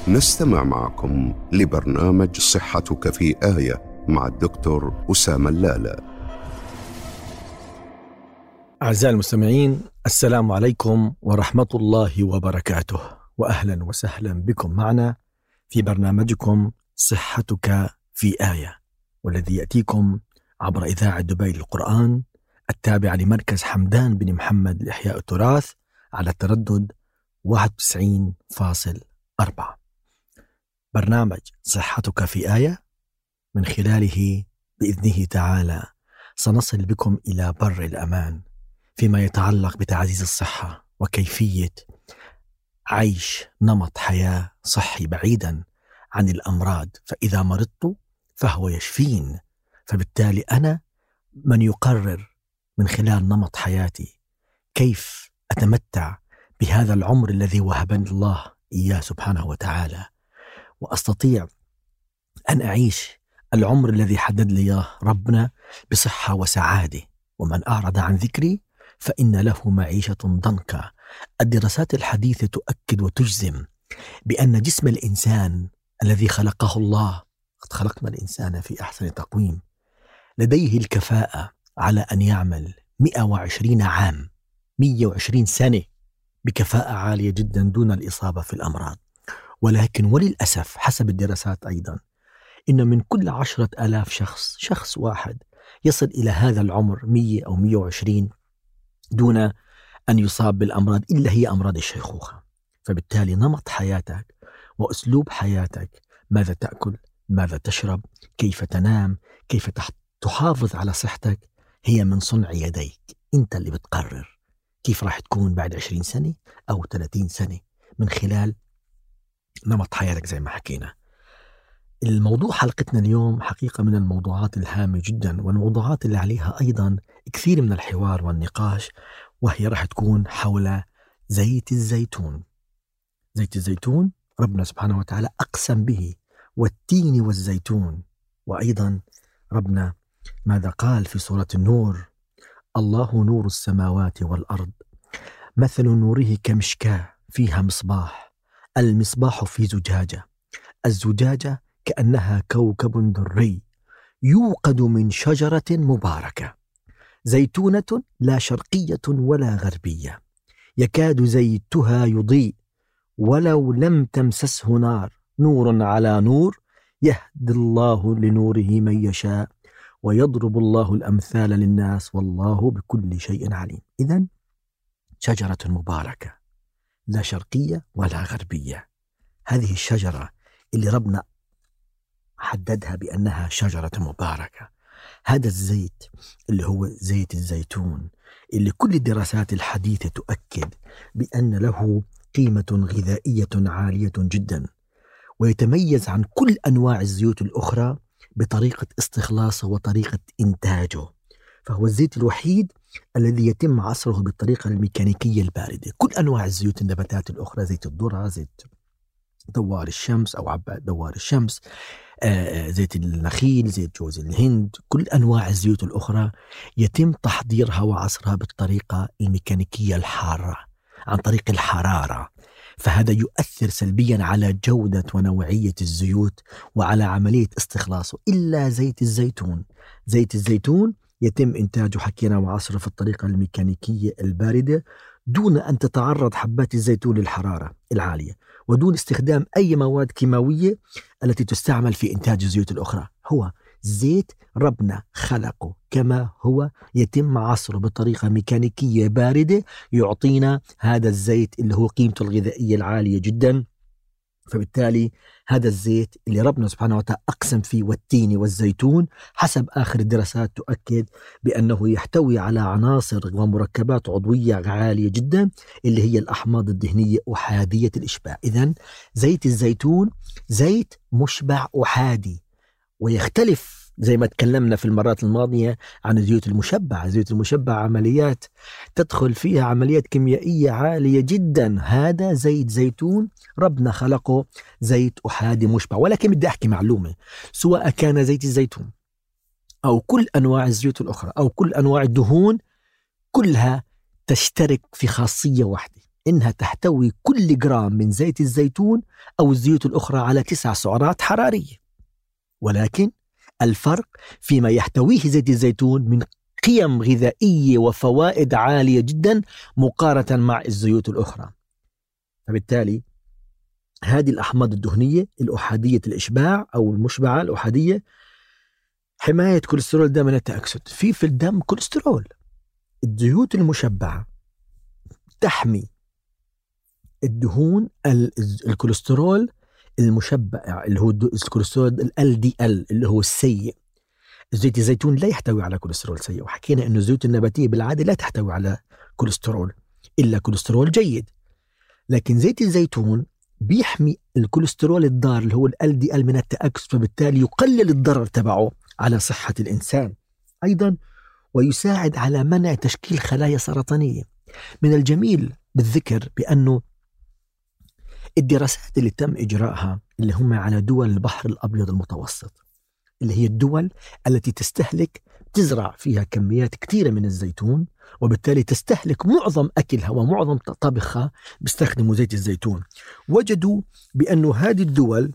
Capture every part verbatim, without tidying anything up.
نستمع معكم لبرنامج صحتك في آية مع الدكتور أسامة اللالة. أعزائي المستمعين، السلام عليكم ورحمة الله وبركاته، وأهلا وسهلا بكم معنا في برنامجكم صحتك في آية، والذي يأتيكم عبر إذاعة دبي للقرآن التابعة لمركز حمدان بن محمد لإحياء التراث على التردد واحد وتسعين فاصل أربعة. برنامج صحتك في آية من خلاله بإذنه تعالى سنصل بكم إلى بر الأمان فيما يتعلق بتعزيز الصحة وكيفية عيش نمط حياة صحي بعيدا عن الأمراض، فإذا مرضت فهو يشفين. فبالتالي أنا من يقرر من خلال نمط حياتي كيف أتمتع بهذا العمر الذي وهبني الله إياه سبحانه وتعالى، وأستطيع أن أعيش العمر الذي حدد لي ربنا بصحة وسعادة. ومن أعرض عن ذكري فإن له معيشة ضنكا. الدراسات الحديثة تؤكد وتجزم بأن جسم الإنسان الذي خلقه الله، قد خلقنا الإنسان في أحسن تقويم، لديه الكفاءة على أن يعمل مئة وعشرين عام، مئة وعشرين سنة بكفاءة عالية جدا دون الإصابة في الأمراض. ولكن وللأسف حسب الدراسات أيضا إن من كل عشرة آلاف شخص شخص واحد يصل إلى هذا العمر مئة أو مئة وعشرين دون أن يصاب بالأمراض إلا هي أمراض الشيخوخة. فبالتالي نمط حياتك وأسلوب حياتك، ماذا تأكل، ماذا تشرب، كيف تنام، كيف تحافظ على صحتك، هي من صنع يديك. أنت اللي بتقرر كيف راح تكون بعد عشرين سنة أو ثلاثين سنة من خلال نمط حياتك زي ما حكينا. الموضوع حلقتنا اليوم حقيقة من الموضوعات الهامة جدا، والموضوعات اللي عليها أيضا كثير من الحوار والنقاش، وهي راح تكون حول زيت الزيتون. زيت الزيتون ربنا سبحانه وتعالى أقسم به، والتين والزيتون. وأيضا ربنا ماذا قال في سورة النور؟ الله نور السماوات والأرض مثل نوره كمشكاة فيها مصباح، المصباح في زجاجة، الزجاجة كأنها كوكب دري يوقد من شجرة مباركة زيتونة لا شرقية ولا غربية يكاد زيتها يضيء ولو لم تمسسه نار، نور على نور يهدي الله لنوره من يشاء ويضرب الله الأمثال للناس والله بكل شيء عليم. إذن شجرة مباركة لا شرقية ولا غربية، هذه الشجرة اللي ربنا حددها بأنها شجرة مباركة. هذا الزيت اللي هو زيت الزيتون اللي كل الدراسات الحديثة تؤكد بأن له قيمة غذائية عالية جدا، ويتميز عن كل أنواع الزيوت الأخرى بطريقة استخلاصه وطريقة إنتاجه. فهو الزيت الوحيد الذي يتم عصره بالطريقة الميكانيكية الباردة. كل أنواع الزيوت النباتات الأخرى، زيت الذرة، زيت دوار الشمس أو عباد دوار الشمس، آه زيت النخيل، زيت جوز الهند، كل أنواع الزيوت الأخرى يتم تحضيرها وعصرها بالطريقة الميكانيكية الحارة عن طريق الحرارة. فهذا يؤثر سلبيا على جودة ونوعية الزيوت وعلى عملية استخلاصه. إلا زيت الزيتون، زيت الزيتون يتم إنتاجه حكينا وعصره في الطريقة الميكانيكية الباردة دون أن تتعرض حبات الزيتون للحرارة العالية، ودون استخدام أي مواد كيماوية التي تستعمل في إنتاج الزيوت الأخرى. هو زيت ربنا خلقه كما هو، يتم عصره بطريقة ميكانيكية باردة يعطينا هذا الزيت اللي هو قيمته الغذائية العالية جدا. فبالتالي هذا الزيت اللي ربنا سبحانه وتعالى أقسم فيه، والتين والزيتون، حسب آخر الدراسات تؤكد بأنه يحتوي على عناصر ومركبات عضوية عالية جدا اللي هي الأحماض الدهنية أحادية الإشباع. إذن زيت الزيتون زيت مشبع أحادي، ويختلف زي ما تكلمنا في المرات الماضية عن الزيوت المشبعة. الزيوت المشبعة عمليات تدخل فيها عمليات كيميائية عالية جدا. هذا زيت زيتون ربنا خلقه زيت أحادي مشبع. ولكن بدي أحكي معلومة، سواء كان زيت الزيتون أو كل أنواع الزيوت الأخرى أو كل أنواع الدهون، كلها تشترك في خاصية واحدة، إنها تحتوي كل جرام من زيت الزيتون أو الزيوت الأخرى على تسع سعرات حرارية، ولكن الفرق فيما يحتويه زيت الزيتون من قيم غذائية وفوائد عالية جدا مقارنة مع الزيوت الأخرى. فبالتالي هذه الأحماض الدهنية الأحادية الإشباع أو المشبعة الأحادية حماية كوليسترول الدم من التأكسد. في في الدم كوليسترول. الزيوت المشبعة تحمي الدهون الكوليسترول المشبع اللي هو الكوليسترول ال دي ال اللي هو السيء. زيت الزيتون لا يحتوي على كوليسترول سيء، وحكينا إنه الزيوت النباتية بالعادة لا تحتوي على كوليسترول إلا كوليسترول جيد، لكن زيت الزيتون بيحمي الكوليسترول الضار اللي هو ال دي ال من التأكسد، فبالتالي يقلل الضرر تبعه على صحة الإنسان. أيضا ويساعد على منع تشكيل خلايا سرطانية. من الجميل بالذكر بأنه الدراسات اللي تم إجراءها اللي هم على دول البحر الأبيض المتوسط، اللي هي الدول التي تستهلك تزرع فيها كميات كثيرة من الزيتون، وبالتالي تستهلك معظم أكلها ومعظم طبخها بيستخدموا زيت الزيتون، وجدوا بأنه هذه الدول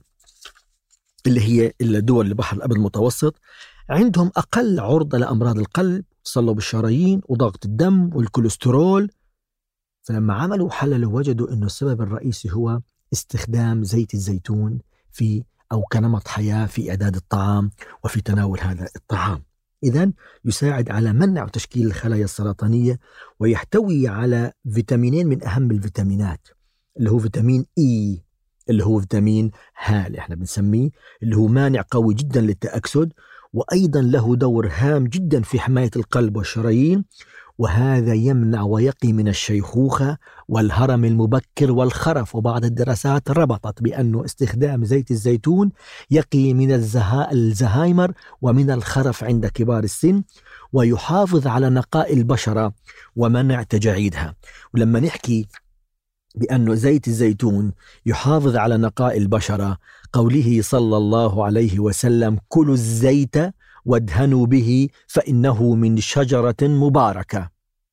اللي هي الدول البحر الأبيض المتوسط عندهم أقل عرضة لأمراض القلب، تصلب الشرايين وضغط الدم والكوليسترول. فلما عملوا حللوا وجدوا أنه السبب الرئيسي هو استخدام زيت الزيتون في أو كنمط حياة في إعداد الطعام وفي تناول هذا الطعام. إذن يساعد على منع تشكيل الخلايا السرطانية، ويحتوي على فيتامينين من أهم الفيتامينات اللي هو فيتامين إي اللي هو فيتامين ها اللي احنا بنسميه اللي هو مانع قوي جدا للتأكسد، وأيضا له دور هام جدا في حماية القلب والشرايين، وهذا يمنع ويقي من الشيخوخة والهرم المبكر والخرف. وبعض الدراسات ربطت بأنه استخدام زيت الزيتون يقي من الزهايمر ومن الخرف عند كبار السن، ويحافظ على نقاء البشرة ومنع تجاعيدها. ولما نحكي بأنه زيت الزيتون يحافظ على نقاء البشرة، قوله صلى الله عليه وسلم: كلوا الزيت وادهنوا به فإنه من شجرة مباركة.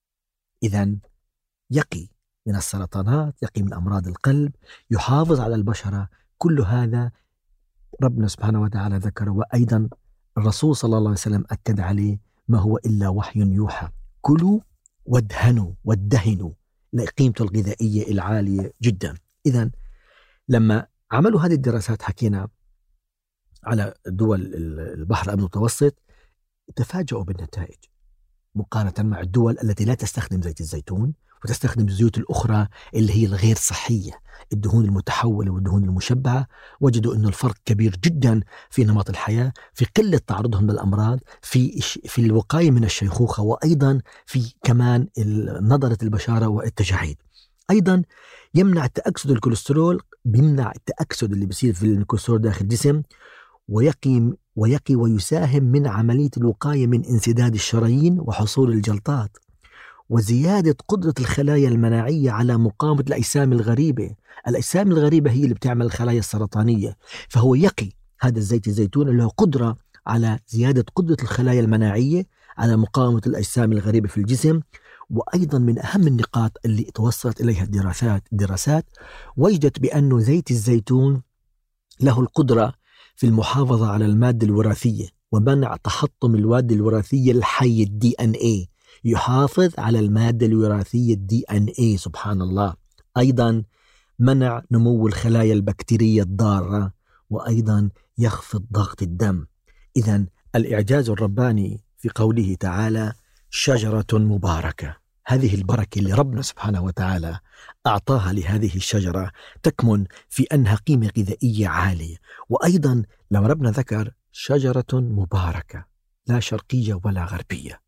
إذن يقي من السرطانات، يقي من أمراض القلب، يحافظ على البشرة. كل هذا ربنا سبحانه وتعالى ذكره، وأيضا الرسول صلى الله عليه وسلم أكد عليه: ما هو إلا وحي يوحى. كلوا وادهنوا والدهنوا لقيمته الغذائية العالية جدا. إذن لما عملوا هذه الدراسات حكينا على دول البحر المتوسط، تفاجئوا بالنتائج مقارنة مع الدول التي لا تستخدم زيت الزيتون وتستخدم الزيوت الأخرى اللي هي الغير صحية، الدهون المتحولة والدهون المشبعة. وجدوا أنه الفرق كبير جدا في نمط الحياة، في قلة تعرضهم للأمراض، في في الوقاية من الشيخوخة، وأيضا في كمان نضرة البشرة والتجاعيد. أيضا يمنع تأكسد الكوليسترول، بيمنع التأكسد اللي بيصير في الكوليسترول داخل الجسم، ويقي ويقي ويساهم من عملية الوقاية من انسداد الشرايين وحصول الجلطات، وزيادة قدرة الخلايا المناعية على مقاومة الأجسام الغريبة. الأجسام الغريبة هي اللي بتعمل الخلايا السرطانية، فهو يقي هذا الزيت الزيتون اللي هو قدرة على زيادة قدرة الخلايا المناعية على مقاومة الأجسام الغريبة في الجسم. وأيضا من أهم النقاط اللي توصلت إليها الدراسات الدراسات وجدت بأنه زيت الزيتون له القدرة في المحافظة على المادة الوراثية ومنع تحطم المادة الوراثية الحي الدي ان اي. يحافظ على المادة الوراثية الدي ان اي، سبحان الله. أيضا منع نمو الخلايا البكتيرية الضارة، وأيضا يخفض ضغط الدم. إذن الإعجاز الرباني في قوله تعالى: شجرة مباركة. هذه البركة اللي ربنا سبحانه وتعالى أعطاها لهذه الشجرة تكمن في أنها قيمة غذائية عالية. وأيضا لما ربنا ذكر شجرة مباركة لا شرقية ولا غربية،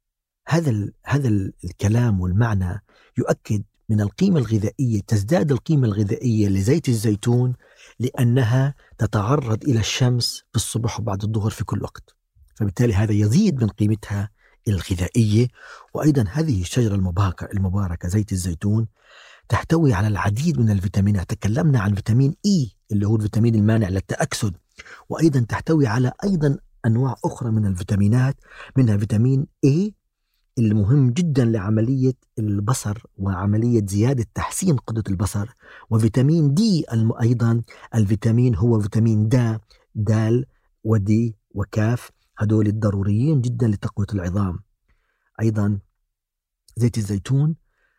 هذا هذا الكلام والمعنى يؤكد من القيمة الغذائية. تزداد القيمة الغذائية لزيت الزيتون لأنها تتعرض إلى الشمس في الصبح وبعد الظهر في كل وقت، فبالتالي هذا يزيد من قيمتها الغذائية. وأيضا هذه الشجرة المباركة المباركة زيت الزيتون تحتوي على العديد من الفيتامينات. تكلمنا عن فيتامين إي اللي هو الفيتامين المانع للتأكسد، وأيضا تحتوي على أيضا أنواع أخرى من الفيتامينات، منها فيتامين A المهم جدا لعملية البصر وعملية زيادة تحسين قدرة البصر. وفيتامين دي أيضا، الفيتامين هو فيتامين د دال ودي وكاف، هدول الضروريين جدا لتقوية العظام. أيضا زيت الزيتون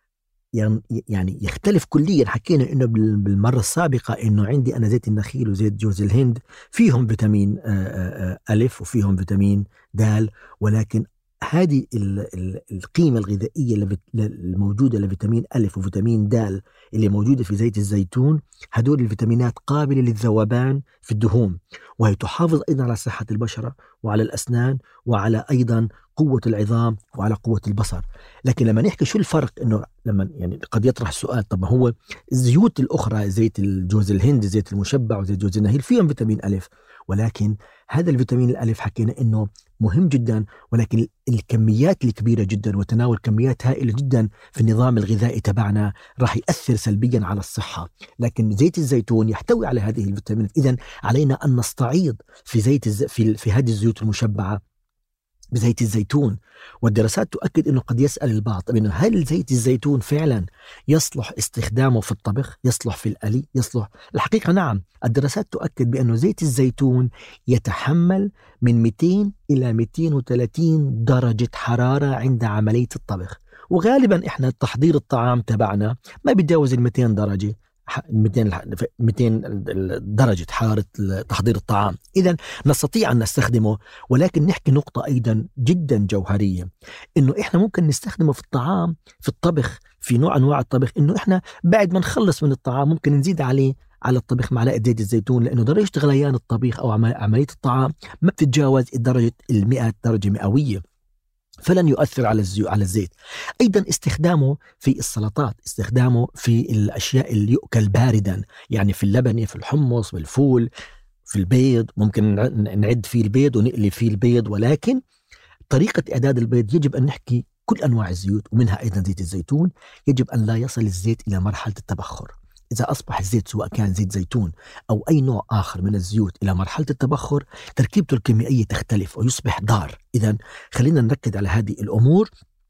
يعني يختلف كليا. حكينا إنه بالمرة السابقة إنه عندي أنا زيت النخيل وزيت جوز الهند فيهم فيتامين ألف وفيهم فيتامين دال، ولكن هذه القيمة الغذائية الموجودة لفيتامين ألف وفيتامين دال اللي موجودة في زيت الزيتون، هدول الفيتامينات قابلة للذوبان في الدهون، وهي تحافظ أيضا على صحة البشرة وعلى الأسنان وعلى أيضا قوة العظام وعلى قوة البصر. لكن لما نحكي شو الفرق، إنه لما يعني قد يطرح السؤال، طب هو الزيوت الأخرى زيت الجوز الهند زيت المشبع وزيت جوز النخيل فيهم فيتامين ألف، ولكن هذا الفيتامين الألف حكينا إنه مهم جدا، ولكن الكميات الكبيرة جدا وتناول كميات هائلة جدا في النظام الغذائي تبعنا راح يأثر سلبيا على الصحة. لكن زيت الزيتون يحتوي على هذه الفيتامينات، إذن علينا أن نستعيض في زيت الز... في في هذه الزيوت المشبعة بزيت الزيتون. والدراسات تؤكد أنه قد يسأل البعض إنه هل زيت الزيتون فعلا يصلح استخدامه في الطبخ، يصلح في القلي، يصلح؟ الحقيقة نعم، الدراسات تؤكد بأنه زيت الزيتون يتحمل من مئتين إلى مئتين وثلاثين درجة حرارة عند عملية الطبخ، وغالبا إحنا تحضير الطعام تبعنا ما بيتجاوز ال مئتين درجة، مئتين درجة حرارة تحضير الطعام. إذن نستطيع أن نستخدمه، ولكن نحكي نقطة أيضا جدا جوهرية، إنه إحنا ممكن نستخدمه في الطعام في الطبخ في نوع أنواع الطبخ، إنه إحنا بعد ما نخلص من الطعام ممكن نزيد عليه على الطبخ معلقة زيت الزيتون، لأنه درجة غليان الطبيخ أو عملية الطعام ما بتتجاوز درجة المئة درجة مئوية، فلن يؤثر على الزيوت على الزيت. أيضا استخدامه في السلطات، استخدامه في الأشياء اللي يؤكل باردا، يعني في اللبن، في الحمص والفول، في البيض، ممكن نعد فيه البيض ونقلي فيه البيض. ولكن طريقة إعداد البيض يجب أن نحكي كل أنواع الزيوت ومنها أيضا زيت الزيتون، يجب أن لا يصل الزيت إلى مرحلة التبخر. إذا أصبح الزيت سواء كان زيت زيتون أو أي نوع آخر من الزيوت إلى مرحلة التبخر، تركيبته الكيميائية تختلف ويصبح ضار. إذن خلينا نركز على هذه الأمور.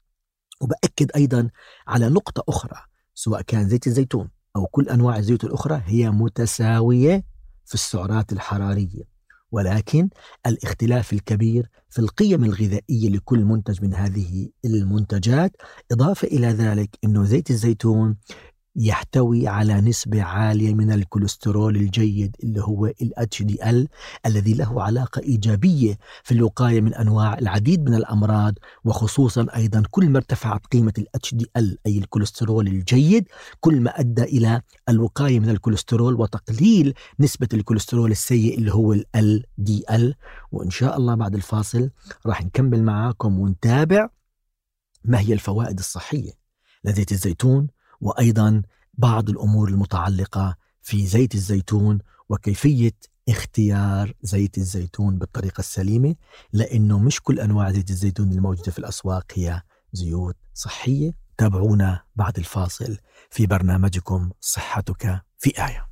وبأكد أيضا على نقطة أخرى، سواء كان زيت الزيتون أو كل أنواع الزيوت الأخرى هي متساوية في السعرات الحرارية، ولكن الاختلاف الكبير في القيم الغذائية لكل منتج من هذه المنتجات. إضافة إلى ذلك أنه زيت الزيتون يحتوي على نسبة عالية من الكوليسترول الجيد اللي هو ال إتش دي إل، الذي له علاقة إيجابية في الوقاية من أنواع العديد من الأمراض، وخصوصا أيضا كل ما ارتفعت قيمة ال إتش دي إل أي الكوليسترول الجيد كل ما أدى إلى الوقاية من الكوليسترول وتقليل نسبة الكوليسترول السيء اللي هو ال إل دي إل. وإن شاء الله بعد الفاصل راح نكمل معاكم ونتابع ما هي الفوائد الصحية لزيت الزيتون، وأيضا بعض الأمور المتعلقة في زيت الزيتون وكيفية اختيار زيت الزيتون بالطريقة السليمة، لأنه مش كل أنواع زيت الزيتون الموجودة في الأسواق هي زيوت صحية. تابعونا بعد الفاصل في برنامجكم صحتك في آية.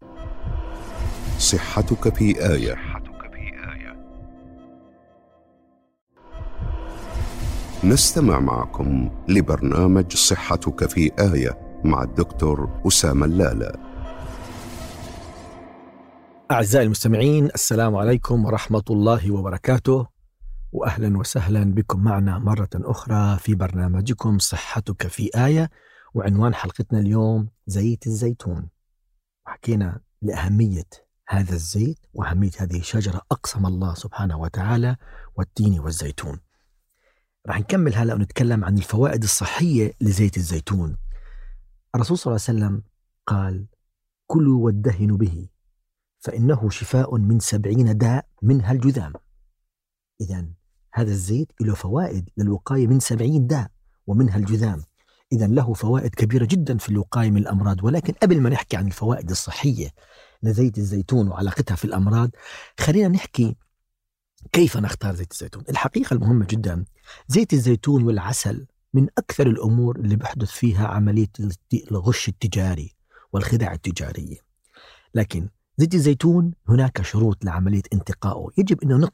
صحتك في آية. نستمع معكم لبرنامج صحتك في آية مع الدكتور أسامة اللالة. أعزائي المستمعين، السلام عليكم ورحمة الله وبركاته، وأهلا وسهلا بكم معنا مرة أخرى في برنامجكم صحتك في آية. وعنوان حلقتنا اليوم زيت الزيتون، وحكينا لأهمية هذا الزيت وأهمية هذه الشجرة أقسم الله سبحانه وتعالى والتين والزيتون. راح نكمل هلأ ونتكلم عن الفوائد الصحية لزيت الزيتون. الرسول صلى الله عليه وسلم قال: كلوا وادهنوا به فإنه شفاء من سبعين داء منها الجذام. إذن هذا الزيت له فوائد للوقاية من سبعين داء ومنها الجذام، إذن له فوائد كبيرة جدا في الوقاية من الأمراض. ولكن قبل ما نحكي عن الفوائد الصحية لزيت الزيتون وعلاقتها في الأمراض، خلينا نحكي كيف نختار زيت الزيتون. الحقيقة المهمة جدا، زيت الزيتون والعسل من أكثر الأمور اللي بحدث فيها عملية الغش التجاري والخداع التجارية. لكن زيت الزيتون هناك شروط لعملية انتقائه، يجب أن نقرأ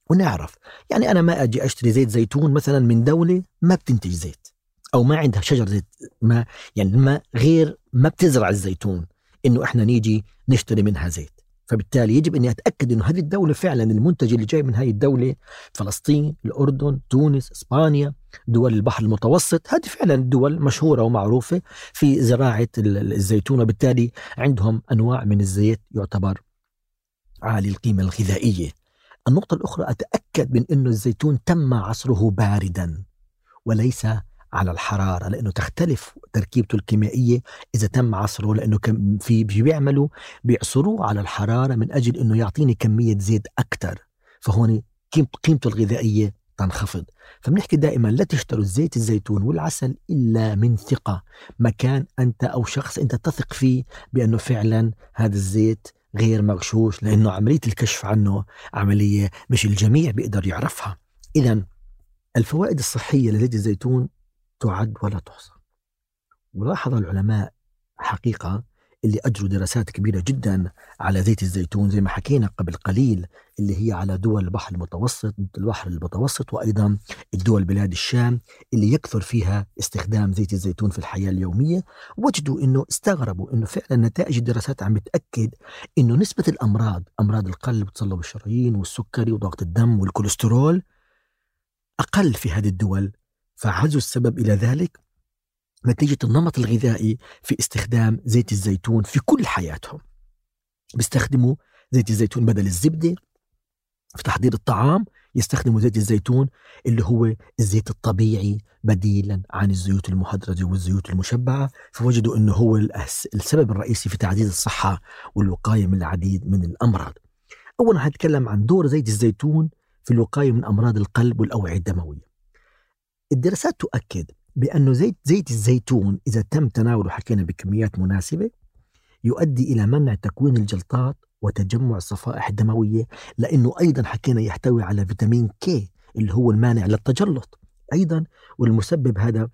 ونعرف. يعني أنا ما أجي أشتري زيت زيتون مثلا من دولة ما بتنتج زيت أو ما عندها شجر زيت، ما يعني ما غير ما بتزرع الزيتون، إنه إحنا نيجي نشتري منها زيت. فبالتالي يجب أني أتأكد إنه هذه الدولة فعلا المنتج اللي جاي من هذه الدولة، فلسطين، الأردن، تونس، إسبانيا، دول البحر المتوسط، هذه فعلا الدول مشهورة ومعروفة في زراعة الزيتون، وبالتالي عندهم أنواع من الزيت يعتبر عالي القيمة الغذائية. النقطة الأخرى، أتأكد من أنه الزيتون تم عصره باردا وليس على الحرارة، لأنه تختلف تركيبته الكيميائية إذا تم عصره، لأنه في بيعملوا بيعصروه على الحرارة من أجل أنه يعطيني كمية زيت أكتر، فهون قيمته الغذائية تنخفض. فبنحكي دائما لا تشتروا الزيت الزيتون والعسل إلا من ثقة، مكان أنت أو شخص أنت تثق فيه بأنه فعلا هذا الزيت غير مغشوش، لأنه عملية الكشف عنه عملية مش الجميع بيقدر يعرفها. إذن الفوائد الصحية لزيت الزيتون تعد ولا تحصى. ولاحظ العلماء حقيقة اللي أجروا دراسات كبيرة جدا على زيت الزيتون زي ما حكينا قبل قليل، اللي هي على دول البحر المتوسط البحر المتوسط وأيضا الدول بلاد الشام اللي يكثر فيها استخدام زيت الزيتون في الحياة اليومية. وجدوا إنه استغربوا إنه فعلا نتائج الدراسات عم بتأكد إنه نسبة الأمراض، أمراض القلب وتصلب الشرايين والسكري وضغط الدم والكوليسترول أقل في هذه الدول. فعزوا السبب إلى ذلك نتيجة النمط الغذائي في استخدام زيت الزيتون في كل حياتهم. بيستخدموا زيت الزيتون بدل الزبدة في تحضير الطعام، يستخدموا زيت الزيتون اللي هو الزيت الطبيعي بديلا عن الزيوت المهدرجة والزيوت المشبعة. فوجدوا أنه هو السبب الرئيسي في تعزيز الصحة والوقاية من العديد من الأمراض. أولا هنتكلم عن دور زيت الزيتون في الوقاية من أمراض القلب والأوعية الدموية. الدراسات تؤكد بأنه زيت زيت الزيتون إذا تم تناوله حكينا بكميات مناسبة يؤدي إلى منع تكوين الجلطات وتجمع الصفائح الدموية، لأنه أيضا حكينا يحتوي على فيتامين كي اللي هو المانع للتجلط أيضا، والمسبب هذا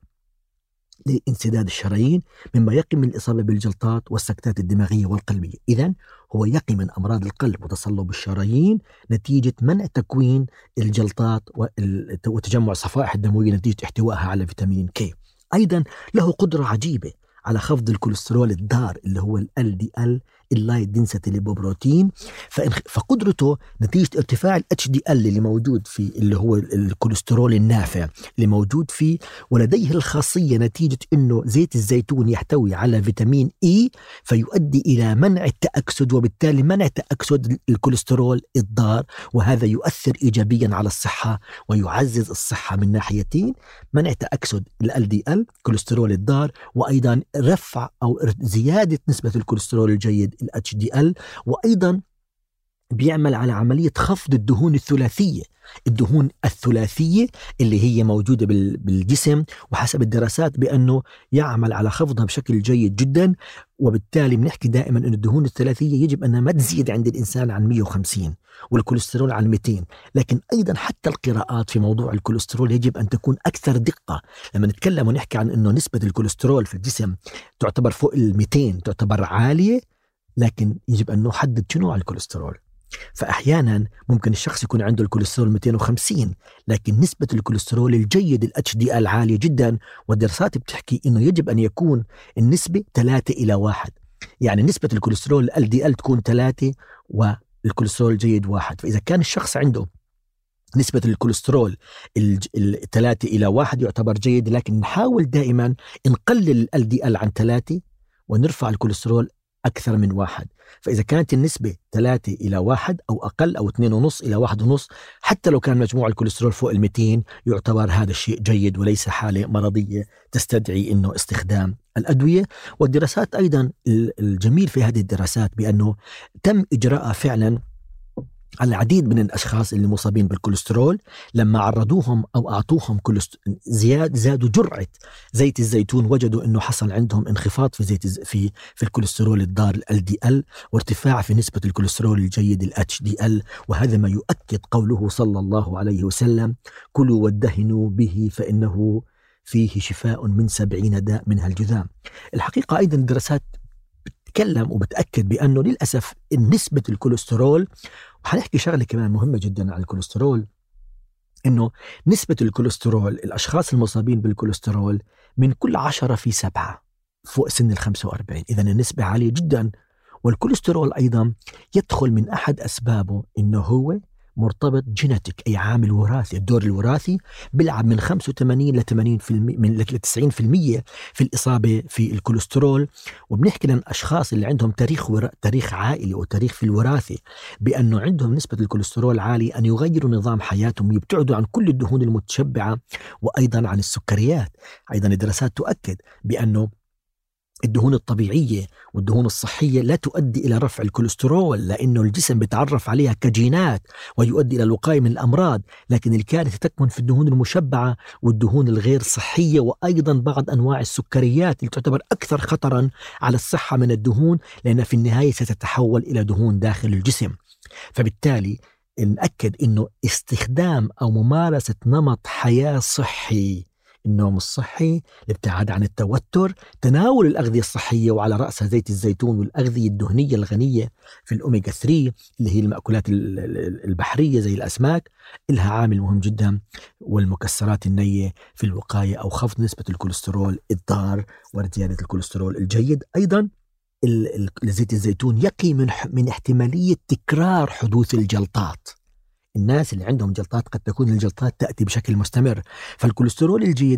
لانسداد الشرايين مما يقي من الإصابة بالجلطات والسكتات الدماغية والقلبية. إذن هو يقي من أمراض القلب وتصلب الشرايين نتيجة منع تكوين الجلطات وتجمع الصفائح الدموية نتيجة احتوائها على فيتامين كي. أيضا له قدرة عجيبة على خفض الكوليسترول الضار اللي هو ال إل دي إل اللايت دنسيتي ليبوبروتين، فقدرته نتيجة ارتفاع ال إتش دي إل اللي موجود فيه اللي هو الكوليسترول النافع اللي موجود فيه، ولديه الخاصية نتيجة انه زيت الزيتون يحتوي على فيتامين اي فيؤدي الى منع التأكسد وبالتالي منع تأكسد الكوليسترول الضار، وهذا يؤثر ايجابيا على الصحة ويعزز الصحة من ناحيتين، منع تأكسد ال إل دي إل كوليسترول الضار، وايضا رفع او زيادة نسبة الكوليسترول الجيد ال إتش دي إل، وأيضا بيعمل على عملية خفض الدهون الثلاثية الدهون الثلاثية اللي هي موجودة بالجسم، وحسب الدراسات بأنه يعمل على خفضها بشكل جيد جدا. وبالتالي بنحكي دائما أن الدهون الثلاثية يجب أنها ما تزيد عند الإنسان عن مئة وخمسين والكوليسترول عن مئتين، لكن أيضا حتى القراءات في موضوع الكوليسترول يجب أن تكون أكثر دقة. لما نتكلم ونحكي عن أنه نسبة الكوليسترول في الجسم تعتبر فوق المئتين تعتبر عالية، لكن يجب أن نحدد شنو على الكوليسترول. فأحيانا ممكن الشخص يكون عنده الكوليسترول مئتين وخمسين لكن نسبة الكوليسترول الجيد ال إتش دي إل عالية جدا، والدراسات بتحكي إنه يجب أن يكون النسبة ثلاثة إلى واحد، يعني نسبة الكوليسترول ال إل دي إل تكون ثلاثة والكوليسترول الجيد واحد. فإذا كان الشخص عنده نسبة الكوليسترول الثلاثة إلى واحد يعتبر جيد، لكن نحاول دائما نقلل ال إل دي إل عن ثلاثة ونرفع الكوليسترول أكثر من واحد. فإذا كانت النسبة ثلاثة إلى واحد أو أقل أو اثنين ونص إلى واحد ونص، حتى لو كان مجموع الكوليسترول فوق المئتين يعتبر هذا الشيء جيد وليس حالة مرضية تستدعي إنه استخدام الأدوية. والدراسات أيضا الجميل في هذه الدراسات بأنه تم إجراء فعلا على العديد من الأشخاص اللي مصابين بالكوليسترول، لما عرضوهم أو أعطوهم زياد زادوا جرعة زيت الزيتون وجدوا أنه حصل عندهم انخفاض في زيت في في الكوليسترول الضار ال إل دي إل وارتفاع في نسبة الكوليسترول الجيد ال إتش دي إل، وهذا ما يؤكد قوله صلى الله عليه وسلم: كلوا وادهنوا به فإنه فيه شفاء من سبعين داء منها الجذام. الحقيقة أيضا الدراسات بتكلم وبتأكد بأنه للأسف نسبة الكوليسترول، وحنحكي شغلة كمان مهمة جدا عن الكوليسترول، إنه نسبة الكوليسترول الأشخاص المصابين بالكوليسترول من كل عشرة في سبعة فوق سن الخمسة وأربعين. إذن النسبة عالية جدا. والكوليسترول أيضا يدخل من أحد أسبابه إنه هو مرتبط جينيتيك، أي عامل وراثي. الدور الوراثي بيلعب من خمسة وثمانين ل ثمانين بالمئة من تسعين بالمئة في الإصابة في الكوليسترول. وبنحكي لنا أشخاص اللي عندهم تاريخ ورا... تاريخ عائلي أو تاريخ في الوراثة بأنه عندهم نسبة الكوليسترول عالية، أن يغيروا نظام حياتهم ويبتعدوا عن كل الدهون المتشبعة وأيضا عن السكريات. أيضا الدراسات تؤكد بأنه الدهون الطبيعية والدهون الصحية لا تؤدي إلى رفع الكوليسترول، لأنه الجسم بيتعرف عليها كجينات ويؤدي إلى الوقاية من الأمراض. لكن الكارثة تكمن في الدهون المشبعة والدهون الغير صحية، وأيضا بعض أنواع السكريات اللي تعتبر أكثر خطرا على الصحة من الدهون، لأنها في النهاية ستتحول إلى دهون داخل الجسم. فبالتالي نأكد أنه استخدام أو ممارسة نمط حياة صحي، النوم الصحي، الابتعاد عن التوتر، تناول الأغذية الصحية وعلى رأسها زيت الزيتون والأغذية الدهنية الغنية في الأوميغا ثلاثة اللي هي المأكولات البحرية زي الأسماك، إلها عامل مهم جدا. والمكسرات النية في الوقاية أو خفض نسبة الكوليسترول الضار وزيادة الكوليسترول الجيد. أيضا زيت الزيتون يقي من من احتمالية تكرار حدوث الجلطات. الناس اللي عندهم جلطات قد تكون الجلطات تأتي بشكل مستمر، فالكوليسترول الجيد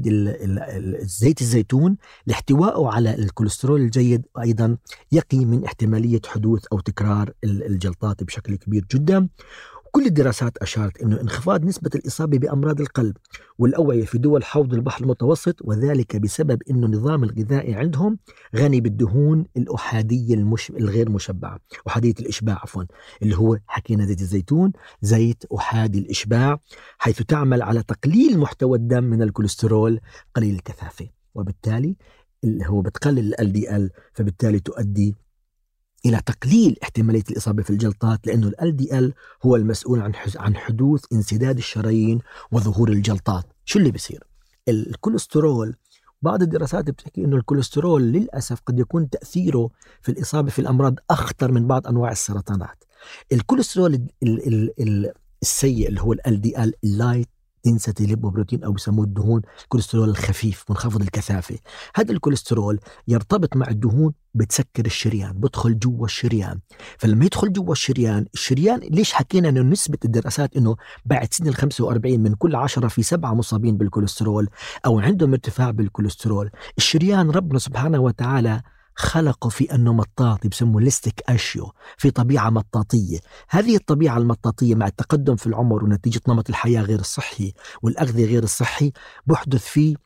الزيت الزيتون لاحتوائه على الكوليسترول الجيد أيضا يقي من احتمالية حدوث أو تكرار الجلطات بشكل كبير جدا. كل الدراسات أشارت أنه انخفاض نسبة الإصابة بأمراض القلب والأوعية في دول حوض البحر المتوسط، وذلك بسبب أنه النظام الغذائي عندهم غني بالدهون الأحادية المش... الغير مشبعة، أحادية الإشباع عفوا، اللي هو حكينا زيت الزيتون زيت أحادي الإشباع، حيث تعمل على تقليل محتوى الدم من الكوليسترول قليل الكثافة، وبالتالي اللي هو بتقلل ال دي ال، فبالتالي تؤدي إلى تقليل احتمالية الإصابة في الجلطات، لأنه ال دي ال هو المسؤول عن عن حدوث انسداد الشرايين وظهور الجلطات. شو اللي بيصير؟ الكوليسترول، بعض الدراسات بتحكي إنه الكوليسترول للأسف قد يكون تأثيره في الإصابة في الأمراض أخطر من بعض أنواع السرطانات. الكوليسترول ال ال ال السيء اللي هو ال دي ال اللايت دنسيتي ليبوبروتين أو بسموه الدهون الكوليسترول الخفيف منخفض الكثافة، هذا الكوليسترول يرتبط مع الدهون بتسكر الشريان، بدخل جوا الشريان. فلما يدخل جوا الشريان، الشريان ليش حكينا أنه نسبة الدراسات أنه بعد سن الخمسة وأربعين من كل عشرة في سبعة مصابين بالكوليسترول أو عندهم ارتفاع بالكوليسترول. الشريان ربنا سبحانه وتعالى خلقه في أنه مطاطي، بسموه ليستيك أشيو، في طبيعة مطاطية. هذه الطبيعة المطاطية مع التقدم في العمر ونتيجة نمط الحياة غير الصحي والأغذية غير الصحي بحدث فيه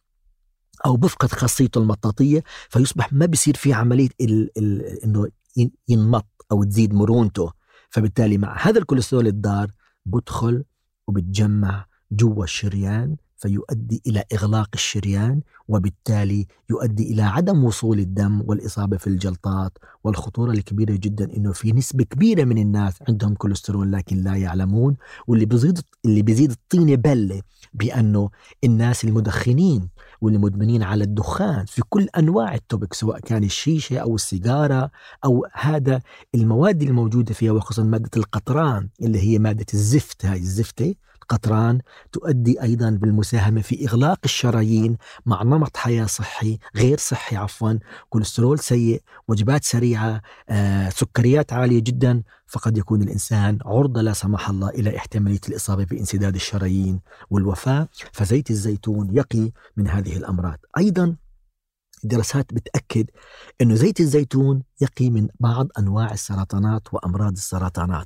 أو بفقد خاصيته المطاطية، فيصبح ما بيصير فيه عملية ال ال إنه ينمط أو تزيد مرونته. فبالتالي مع هذا الكوليسترول الضار بدخل وبتجمع جوا الشريان، فيؤدي إلى إغلاق الشريان، وبالتالي يؤدي إلى عدم وصول الدم والإصابة في الجلطات. والخطورة الكبيرة جدا إنه في نسبة كبيرة من الناس عندهم كوليسترول لكن لا يعلمون، واللي بيزيد اللي بيزيد الطينة بلة بأنه الناس المدخنين واللي مدمنين على الدخان في كل أنواع التوبك، سواء كان الشيشة أو السيجارة أو هذا المواد الموجودة فيها، وخصوصا مادة القطران اللي هي مادة الزفت. هاي الزفتة قطران تؤدي أيضا بالمساهمة في إغلاق الشرايين مع نمط حياة صحي غير صحي عفوا، كوليسترول سيء، وجبات سريعة، آه، سكريات عالية جدا، فقد يكون الإنسان عرضة لا سمح الله إلى احتمالية الإصابة بانسداد الشرايين والوفاة. فزيت الزيتون يقي من هذه الأمراض. أيضا الدراسات بتأكد أنه زيت الزيتون يقي من بعض أنواع السرطانات وأمراض السرطانات.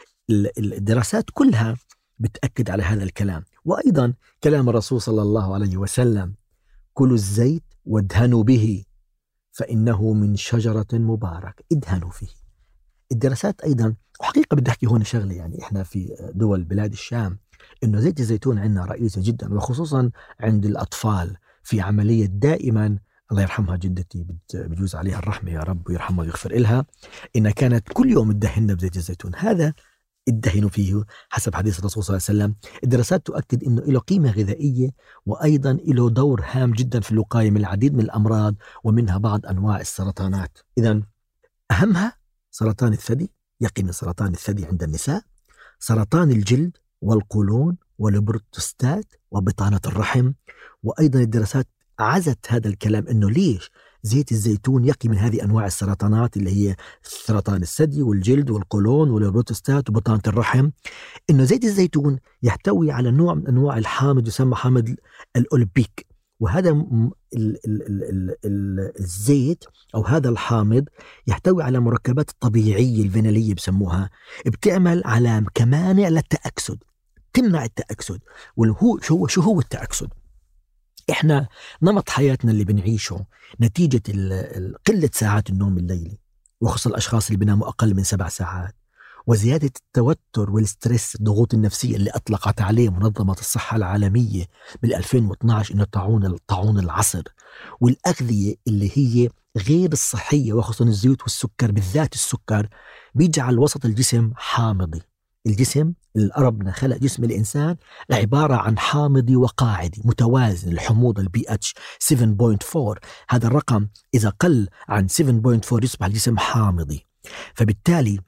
الدراسات كلها بتأكد على هذا الكلام. وأيضا كلام الرسول صلى الله عليه وسلم: كلوا الزيت وادهنوا به فإنه من شجرة مبارك ادهنوا فيه. الدراسات أيضا، وحقيقة بدي أحكي هون شغلة، يعني إحنا في دول بلاد الشام إنه زيت الزيتون عندنا رئيسة جدا، وخصوصا عند الأطفال في عملية دائما، الله يرحمها جدتي بجوز عليها الرحمة يا رب ويرحمها ويغفر إلها، إنها كانت كل يوم تدهننا بزيت الزيتون. هذا ادهنوا فيه حسب حديث الرسول صلى الله عليه وسلم. الدراسات تؤكد أنه له قيمة غذائية، وأيضا له دور هام جدا في الوقاية من العديد من الأمراض ومنها بعض أنواع السرطانات. إذن أهمها سرطان الثدي، يقي من سرطان الثدي عند النساء، سرطان الجلد والقولون والبروستات وبطانة الرحم. وأيضا الدراسات عزت هذا الكلام أنه ليش زيت الزيتون يقي من هذه أنواع السرطانات اللي هي سرطان الثدي والجلد والقولون والبروستات وبطانة الرحم. إنه زيت الزيتون يحتوي على نوع من أنواع الحامض يسمى حامض الأولبيك، وهذا ال ال ال ال ال الزيت أو هذا الحامض يحتوي على مركبات طبيعية الفينيلية بسموها، بتعمل على كمانع للتأكسد، تمنع التأكسد. وهو شو هو شو هو التأكسد؟ إحنا نمط حياتنا اللي بنعيشه نتيجة قلة ساعات النوم الليلي، وخصوصا الأشخاص اللي بيناموا أقل من سبع ساعات، وزيادة التوتر والستريس، الضغوط النفسية اللي أطلقت عليه منظمة الصحة العالمية بالألفين واثناشر إنه طاعون طاعون العصر، والأغذية اللي هي غير الصحية وخصوصا الزيوت والسكر، بالذات السكر بيجعل وسط الجسم حامضي. الجسم اللي ربنا خلق جسم الإنسان عبارة عن حامضي وقاعدي متوازن، الحموضة البي اتش سبعة فاصلة أربعة، هذا الرقم إذا قل عن سبعة فاصلة أربعة يصبح الجسم حامضي. فبالتالي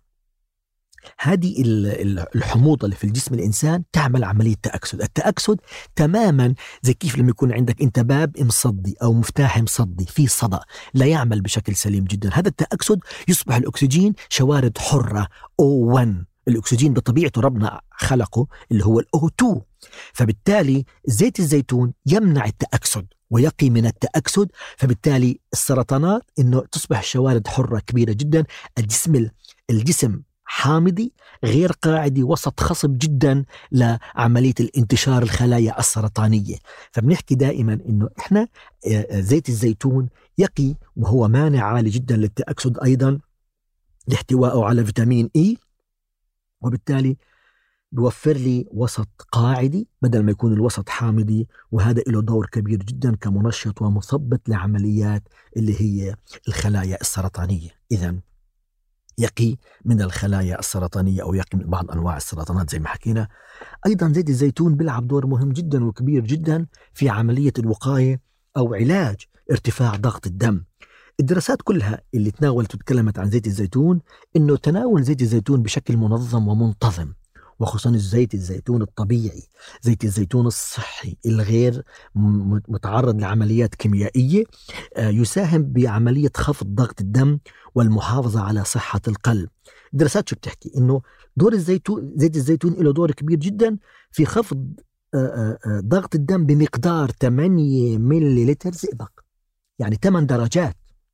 هذه الحموضة اللي في الجسم الإنسان تعمل عملية تأكسد. التأكسد تماما زي كيف لما يكون عندك انت باب مصدي أو مفتاح مصدي في صدى لا يعمل بشكل سليم جدا، هذا التأكسد يصبح الأكسجين شوارد حرة أو واحد. الأكسجين بطبيعته ربنا خلقه اللي هو الأو اثنين، فبالتالي زيت الزيتون يمنع التأكسد ويقي من التأكسد، فبالتالي السرطانات إنه تصبح الشوارد حرة كبيرة جدا. الجسم الجسم حامضي غير قاعدي، وسط خصب جدا لعملية الانتشار الخلايا السرطانية. فبنحكي دائما إنه إحنا زيت الزيتون يقي وهو مانع عالي جدا للتأكسد، أيضا لاحتوائه على فيتامين إي، وبالتالي بيوفر لي وسط قاعدي بدل ما يكون الوسط حامضي، وهذا له دور كبير جدا كمنشط ومثبط لعمليات اللي هي الخلايا السرطانية. إذن يقي من الخلايا السرطانية أو يقي من بعض أنواع السرطانات زي ما حكينا. أيضا زيت الزيتون بيلعب دور مهم جدا وكبير جدا في عملية الوقاية أو علاج ارتفاع ضغط الدم. الدراسات كلها اللي تناولت وتكلمت عن زيت الزيتون إنه تناول زيت الزيتون بشكل منظم ومنتظم، وخصوصا الزيت الزيتون الطبيعي، زيت الزيتون الصحي الغير متعرض لعمليات كيميائية، يساهم بعملية خفض ضغط الدم والمحافظة على صحة القلب. الدراسات شو بتحكي؟ إنه دور الزيتون زيت الزيتون له دور كبير جدا في خفض ضغط الدم بمقدار ثمانية ملي لتر زئبق، يعني ثمانية درجات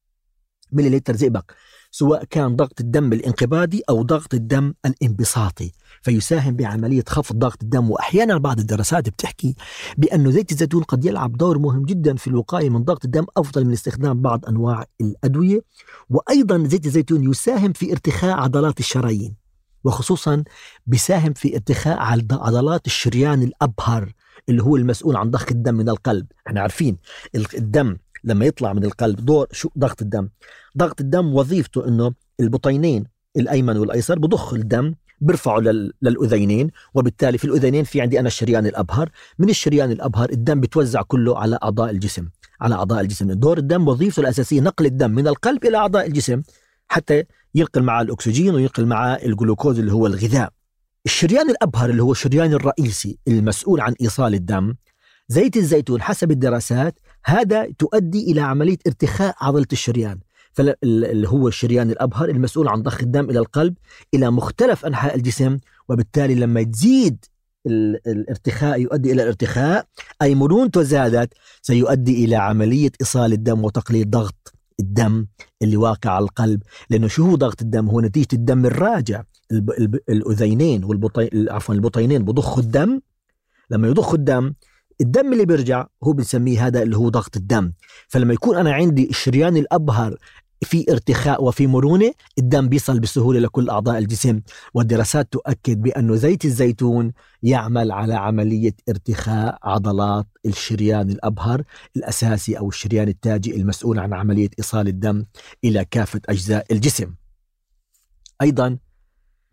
ملي لتر زئبق، سواء كان ضغط الدم الانقباضي أو ضغط الدم الانبساطي، فيساهم بعملية خفض ضغط الدم. وأحيانا بعض الدراسات بتحكي بأنه زيت الزيتون قد يلعب دور مهم جدا في الوقاية من ضغط الدم، أفضل من استخدام بعض أنواع الأدوية. وأيضا زيت الزيتون يساهم في ارتخاء عضلات الشرايين، وخصوصا بيساهم في ارتخاء عضلات الشريان الأبهر اللي هو المسؤول عن ضخ الدم من القلب. احنا عارفين الدم لما يطلع من القلب دور شو ضغط الدم. ضغط الدم وظيفته انه البطينين الايمن والايسر بضخ الدم بيرفعوا للاذينين، وبالتالي في الاذينين في عندي انا الشريان الابهر، من الشريان الابهر الدم بتوزع كله على اعضاء الجسم على اعضاء الجسم. دور الدم وظيفته الاساسيه نقل الدم من القلب الى اعضاء الجسم حتى ينقل معه الاكسجين وينقل معه الجلوكوز اللي هو الغذاء. الشريان الابهر اللي هو الشريان الرئيسي المسؤول عن ايصال الدم، زيت الزيتون حسب الدراسات هذا تؤدي إلى عملية ارتخاء عضلة الشريان، اللي هو الشريان الأبهر المسؤول عن ضخ الدم إلى القلب إلى مختلف أنحاء الجسم. وبالتالي لما تزيد الارتخاء يؤدي إلى الارتخاء، أي مرونته زادت سيؤدي إلى عملية إيصال الدم وتقليل ضغط الدم اللي واقع على القلب. لأنه شو هو ضغط الدم؟ هو نتيجة الدم الراجع، الأذينين والبطين عفوا البطينين بضخوا الدم، لما يضخ الدم الدم اللي بيرجع هو بنسميه هذا اللي هو ضغط الدم. فلما يكون أنا عندي الشريان الأبهر في ارتخاء وفي مرونة، الدم بيصل بسهولة لكل أعضاء الجسم. والدراسات تؤكد بأنه زيت الزيتون يعمل على عملية ارتخاء عضلات الشريان الأبهر الأساسي أو الشريان التاجي المسؤول عن عملية إيصال الدم إلى كافة أجزاء الجسم. أيضا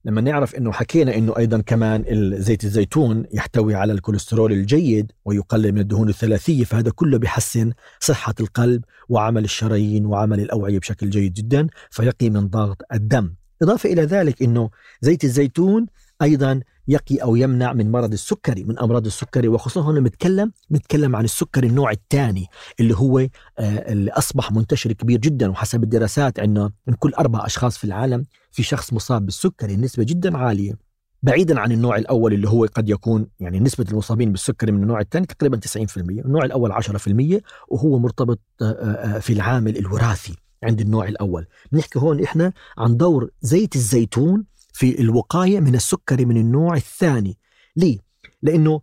لما نعرف أنه حكينا أنه أيضا كمان زيت الزيتون يحتوي على الكوليسترول الجيد ويقلل من الدهون الثلاثية، فهذا كله بيحسن صحة القلب وعمل الشرايين وعمل الأوعية بشكل جيد جدا، فيقي من ضغط الدم. إضافة إلى ذلك أنه زيت الزيتون أيضا يقي أو يمنع من مرض السكري، من أمراض السكري، وخصوصا هنا نتكلم نتكلم عن السكري النوع الثاني اللي هو آه اللي أصبح منتشر كبير جدا، وحسب الدراسات أنه من كل أربع أشخاص في العالم في شخص مصاب بالسكري، النسبة جدا عالية، بعيدا عن النوع الأول اللي هو قد يكون يعني نسبة المصابين بالسكري من النوع الثاني تقريبا تسعين بالمئة، النوع الأول عشرة بالمئة، وهو مرتبط آه في العامل الوراثي عند النوع الأول. بنحكي هون إحنا عن دور زيت الزيتون في الوقاية من السكري من النوع الثاني. ليه؟ لأنه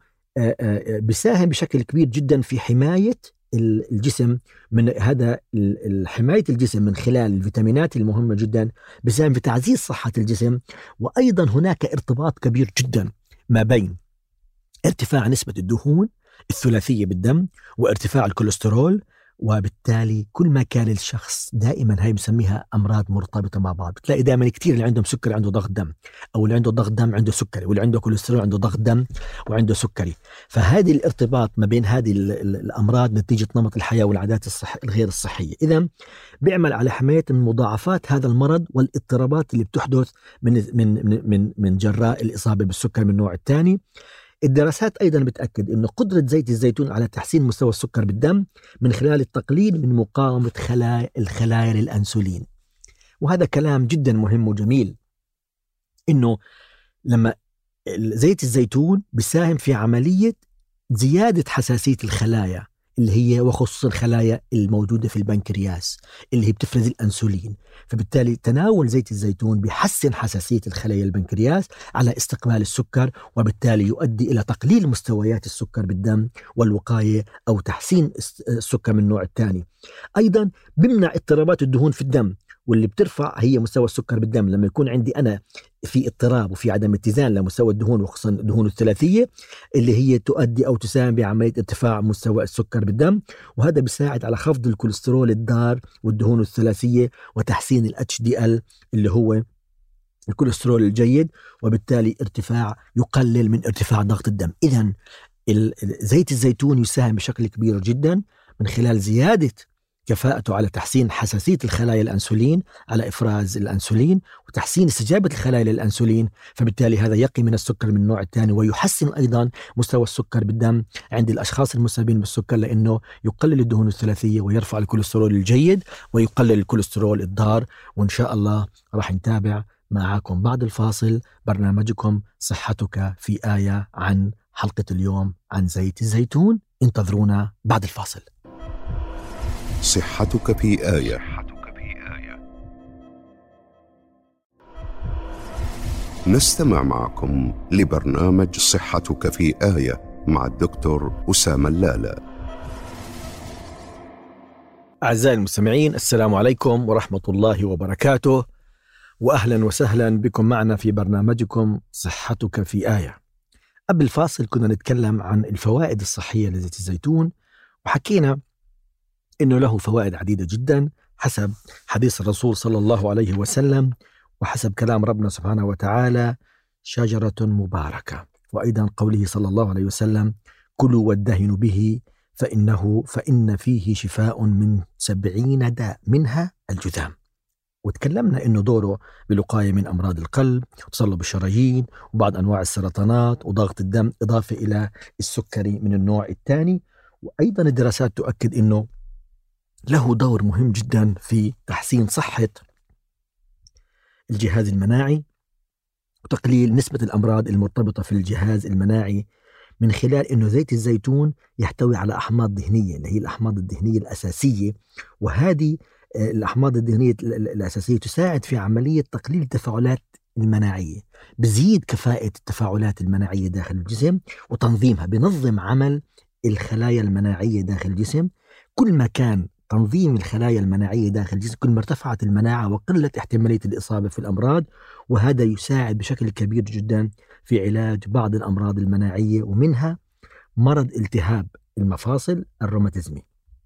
بيساهم بشكل كبير جدا في حماية الجسم من هذا حماية الجسم من خلال الفيتامينات المهمة جدا، بيساهم في تعزيز صحة الجسم. وأيضا هناك ارتباط كبير جدا ما بين ارتفاع نسبة الدهون الثلاثية بالدم وارتفاع الكوليسترول، وبالتالي كل ما كان الشخص دائما هاي بسميها أمراض مرتبطة مع بعض. بتلاقي دائما كتير اللي عندهم سكري عنده ضغط دم، أو اللي عنده ضغط دم عنده سكري، واللي عنده كوليسترول عنده ضغط دم وعنده سكري. فهذه الارتباط ما بين هذه الأمراض نتيجة نمط الحياة والعادات الصح... الغير الصحية، إذن بيعمل على حماية من مضاعفات هذا المرض والاضطرابات اللي بتحدث من من من من جراء الإصابة بالسكر من النوع الثاني. الدراسات أيضا بتأكد أن قدرة زيت الزيتون على تحسين مستوى السكر بالدم من خلال التقليل من مقاومة خلايا الخلايا للأنسولين. وهذا كلام جدا مهم وجميل، أنه لما زيت الزيتون بيساهم في عملية زيادة حساسية الخلايا اللي هي وخصوصا الخلايا الموجودة في البنكرياس اللي هي بتفرز الأنسولين، فبالتالي تناول زيت الزيتون بيحسن حساسية الخلايا البنكرياس على استقبال السكر، وبالتالي يؤدي إلى تقليل مستويات السكر بالدم والوقاية أو تحسين السكر من النوع الثاني. أيضا بمنع اضطرابات الدهون في الدم، واللي بترفع هي مستوى السكر بالدم. لما يكون عندي أنا في اضطراب وفي عدم اتزان لمستوى الدهون وخصوصا الدهون الثلاثية اللي هي تؤدي أو تساهم بعملية ارتفاع مستوى السكر بالدم، وهذا بيساعد على خفض الكوليسترول الضار والدهون الثلاثية وتحسين ال إتش دي إل اللي هو الكوليسترول الجيد، وبالتالي ارتفاع يقلل من ارتفاع ضغط الدم. إذن زيت الزيتون يساهم بشكل كبير جدا من خلال زيادة كفاءته على تحسين حساسية الخلايا الأنسولين على إفراز الأنسولين وتحسين استجابة الخلايا للأنسولين، فبالتالي هذا يقي من السكر من النوع الثاني، ويحسن أيضا مستوى السكر بالدم عند الأشخاص المصابين بالسكر، لأنه يقلل الدهون الثلاثية ويرفع الكوليسترول الجيد ويقلل الكوليسترول الضار. وإن شاء الله راح نتابع معكم بعد الفاصل برنامجكم صحتك في آية عن حلقة اليوم عن زيت الزيتون. انتظرونا بعد الفاصل. صحتك في آية. نستمع معكم لبرنامج صحتك في آية مع الدكتور أسامة اللالة. أعزائي المستمعين، السلام عليكم ورحمة الله وبركاته، وأهلا وسهلا بكم معنا في برنامجكم صحتك في آية. قبل الفاصل كنا نتكلم عن الفوائد الصحية لزيت الزيتون، وحكينا إنه له فوائد عديدة جدا حسب حديث الرسول صلى الله عليه وسلم وحسب كلام ربنا سبحانه وتعالى: شجرة مباركة. وأيضا قوله صلى الله عليه وسلم: كلوا وادهنوا به فإنه فإن فيه شفاء من سبعين داء منها الجذام. وتكلمنا إنه دوره بالوقاية من أمراض القلب وتصلب الشرايين وبعض أنواع السرطانات وضغط الدم، إضافة إلى السكري من النوع الثاني. وأيضا الدراسات تؤكد إنه له دور مهم جدا في تحسين صحة الجهاز المناعي وتقليل نسبة الأمراض المرتبطة في الجهاز المناعي، من خلال أنه زيت الزيتون يحتوي على أحماض دهنية اللي هي الأحماض الدهنية الأساسية، وهذه الأحماض الدهنية الأساسية تساعد في عملية تقليل التفاعلات المناعية، بزيد كفاءة التفاعلات المناعية داخل الجسم وتنظيمها، بنظم عمل الخلايا المناعية داخل الجسم. كل ما كان تنظيم الخلايا المناعية داخل الجسم كل ما ارتفعت المناعة وقلت احتمالية الإصابة في الأمراض، وهذا يساعد بشكل كبير جدا في علاج بعض الأمراض المناعية، ومنها مرض التهاب المفاصل الروماتيزمي.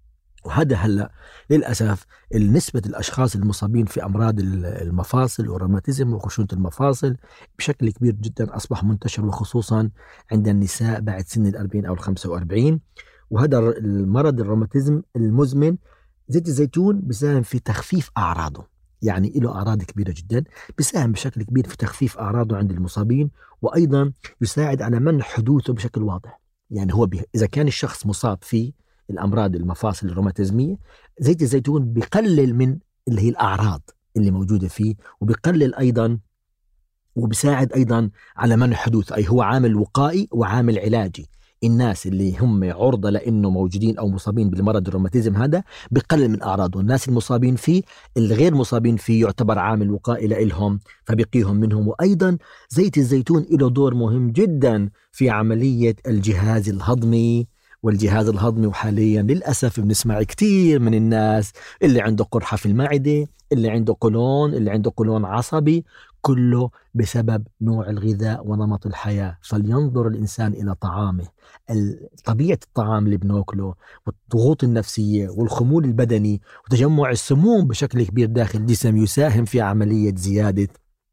وهذا هلأ للأسف نسبة الأشخاص المصابين في أمراض المفاصل والروماتيزم وخشونة المفاصل بشكل كبير جدا أصبح منتشر، وخصوصا عند النساء بعد سن الأربعين أو الخمسة وأربعين. وهذا المرض الروماتيزم المزمن زيت الزيتون بيساهم في تخفيف أعراضه، يعني له أعراض كبيرة جدا، بيساهم بشكل كبير في تخفيف أعراضه عند المصابين، وأيضا يساعد على منع حدوثه بشكل واضح. يعني هو بي... إذا كان الشخص مصاب في الأمراض المفاصل الروماتيزمية، زيت الزيتون بيقلل من اللي هي الأعراض اللي موجودة فيه، وبيقلل أيضا وبيساعد أيضا على منع حدوث، أي هو عامل وقائي وعامل علاجي. الناس اللي هم عرضة لأنه موجودين أو مصابين بالمرض الروماتيزم هذا بيقلل من أعراضه، الناس المصابين فيه الغير مصابين فيه يعتبر عامل وقائي لهم فبيقيهم منهم. وأيضا زيت الزيتون له دور مهم جدا في عملية الجهاز الهضمي والجهاز الهضمي. وحاليا للأسف بنسمع كتير من الناس اللي عنده قرحة في المعدة، اللي عنده قولون، اللي عنده قولون عصبي، كله بسبب نوع الغذاء ونمط الحياة. فلينظر الإنسان إلى طعامه، طبيعة الطعام اللي بناكله، والضغوط النفسية والخمول البدني وتجمع السموم بشكل كبير داخل الجسم يساهم في عملية زيادة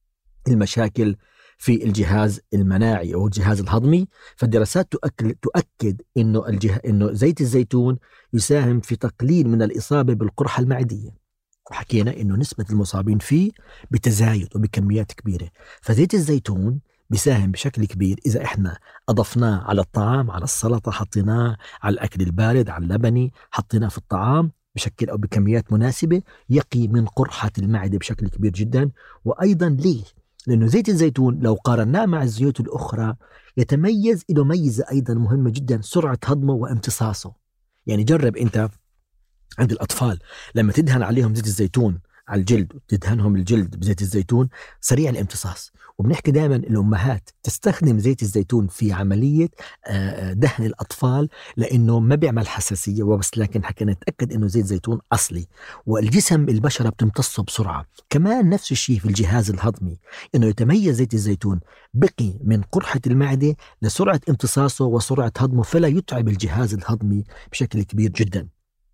المشاكل في الجهاز المناعي أو الجهاز الهضمي. فالدراسات تؤكد, تؤكد إنه, الجه... إنه زيت الزيتون يساهم في تقليل من الإصابة بالقرحة المعدية، وحكينا إنه نسبة المصابين فيه بتزايد وبكميات كبيرة. فزيت الزيتون بيساهم بشكل كبير إذا إحنا أضفناه على الطعام، على السلطة، حطيناه على الأكل البارد، على اللبني، حطيناه في الطعام بشكل أو بكميات مناسبة، يقي من قرحة المعدة بشكل كبير جدا. وأيضا ليه؟ لأنه زيت الزيتون لو قارناه مع الزيوت الأخرى يتميز، له ميزة أيضا مهمة جدا، سرعة هضمه وامتصاصه. يعني جرب أنت عند الأطفال لما تدهن عليهم زيت الزيتون على الجلد وتدهنهم الجلد بزيت الزيتون سريع الامتصاص. وبنحكي دائما الأمهات تستخدم زيت الزيتون في عملية دهن الأطفال لأنه ما بيعمل حساسية وبس، لكن حكينا نتأكد أنه زيت زيتون أصلي، والجسم البشرة بتمتصه بسرعة. كمان نفس الشيء في الجهاز الهضمي، أنه يتميز زيت الزيتون بقي من قرحة المعدة لسرعة امتصاصه وسرعة هضمه، فلا يتعب الجهاز الهضمي بشكل كبير جدا.